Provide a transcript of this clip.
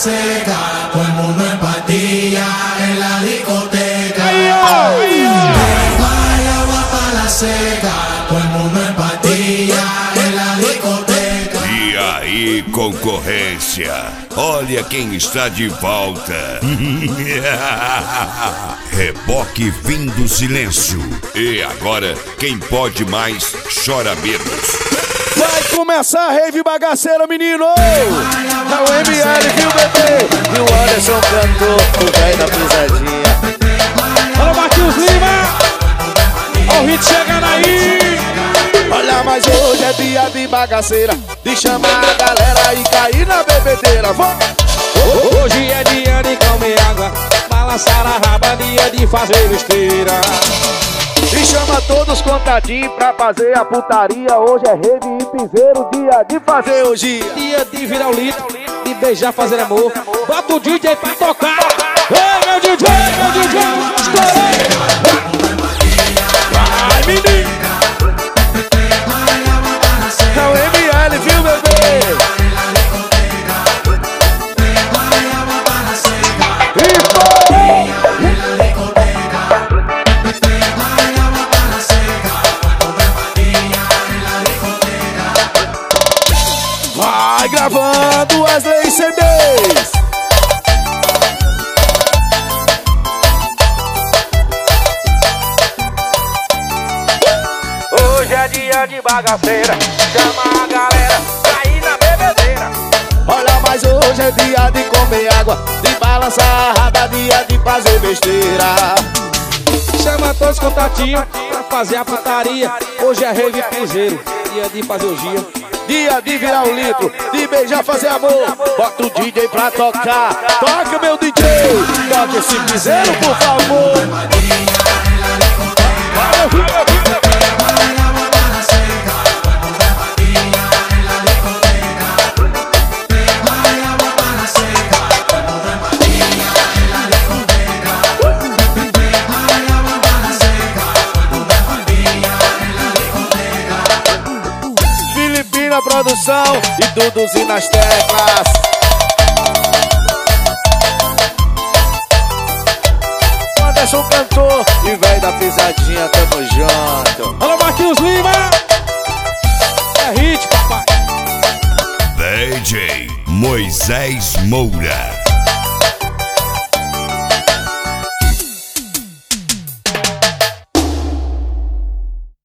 seca, todo el mundo en patilla en la discoteca. Vaya agua para la seca, todo el mundo en patilla en la discoteca. E aí, concorrência, olha quem está de volta. Reboque fim do silêncio. E agora, quem pode mais, chora menos. Vai começar a rave bagaceira, menino! É o ML, viu, bebê? E o Anderson cantou, o velho da pisadinha. Alô, Marquinhos Lima! Ó o hit chegando aí! Olha, mas hoje é dia de bagaceira, de chamar a galera e cair na bebedeira. Hoje é dia de comer água, balançar a raba, dia de fazer besteira. E chama todos contadinhos pra fazer a putaria. Hoje é rave e piseiro, dia de fazer hoje. Dia de virar o litro, de beijar, fazer amor. Bota o DJ pra tocar. Ei, meu DJ, estourei. Vai, menino. É o ML, viu, bebê? Vai gravando as leis CDs. Hoje é dia de bagaceira, chama a galera, cair na bebedeira. Olha, mas hoje é dia de comer água, de balançar a raba, dia de fazer besteira. Chama todos os contatinhos pra fazer a putaria. Hoje é rave piseiro, dia de fazer orgia. Dia de virar um litro, de beijar, fazer amor. Bota o DJ pra tocar, toca meu DJ. Toca esse piseiro, por favor. Filipina produção e Duduzinho nas teclas. Anderson cantor e velho da pisadinha, tamo junto. Alô, Marquinhos Lima! É hit, papai. DJ Moisés Moura.